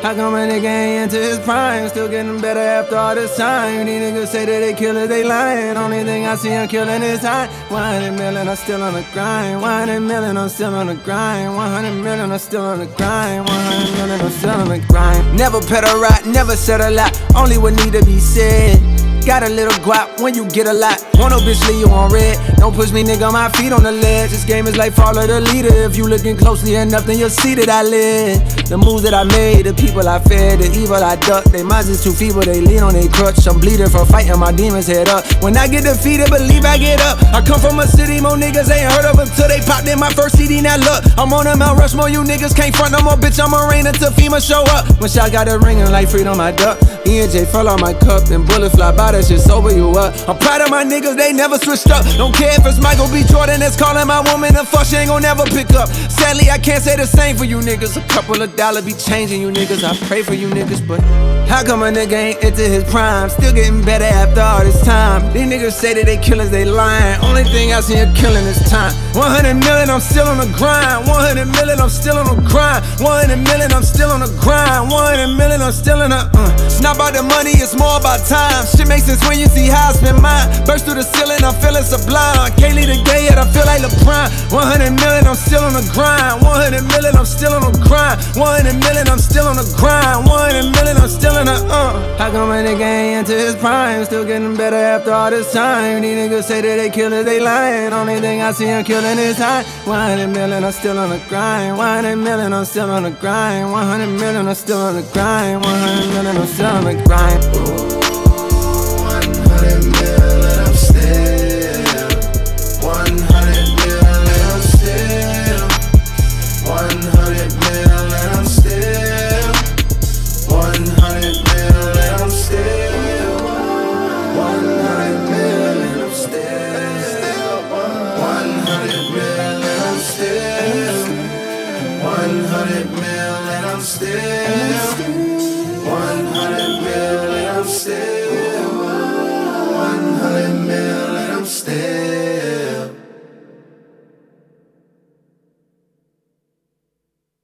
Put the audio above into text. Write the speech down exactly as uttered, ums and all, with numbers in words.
How come a nigga ain't into his prime? Still getting better after all this time. These niggas say that they killers, they lying. Only thing I see him killing is high. one hundred million, I'm still on the grind. one hundred million, I'm still on the grind. one hundred million, I'm still on the grind. one hundred million, I'm still on the grind. Never pedal right, never said a lot. Only what need to be said. Got a little guap when you get a lot. Want no bitch leave you on red. Don't push me, nigga, my feet on the ledge. This game is like follow the leader. If you looking closely enough, then you'll see that I live. The moves that I made, the people I fed, the evil I ducked. They minds is too feeble, they lean on they crutch. I'm bleeding from fighting my demons head up. When I get defeated, believe I get up. I come from a city, more niggas ain't heard of until they popped in my first C D, now look. I'm on a Mount Rushmore, you niggas can't front no more, bitch, I'm a rain until FEMA show up. When shot got a ring and like freedom, I duck. E and J fell on my cup, then bullets fly by, that shit sober you up. I'm proud of my niggas, they never switched up. Don't care if it's Michael B. Jordan that's calling my woman a fuck, she ain't gon' never pick up. Sadly, I can't say the same for you niggas. A couple of dollars be changing you niggas, I pray for you niggas, but how come a nigga ain't into his prime? Still getting better after all this time. These niggas say that they killers, they lying. Only thing I see them killing is time. one hundred million, I'm still on the grind. one hundred million, I'm still on the grind. one hundred million, I'm still on the grind. one hundred million, I'm still in the uh. It's not about the money, it's more about time. Shit makes sense when you see how I spend mine. Burst through the ceiling, I'm feeling sublime. Can't leave the gay yet, I feel like LeBron. one hundred million, I'm still on the grind. one hundred million, I'm still on the grind. one hundred million, I'm still on the grind. one hundred million, I'm still in the uh. How come a nigga ain't into his prime? Still getting better after all this time. These niggas say that they killers, they lying. Only thing I see him killing is high. one hundred million, I'm still on the grind. one hundred million, I'm still on the grind. one hundred million, I'm still on the grind. one hundred million, I'm still on the grind. Ooh, one hundred million, I'm still. one hundred million, I'm still. one hundred million, I'm still. one hundred million, I'm still. one hundred million, I'm still. one hundred million, I'm still. one hundred million, I'm still. one hundred million, I'm still. one hundred million, I'm still.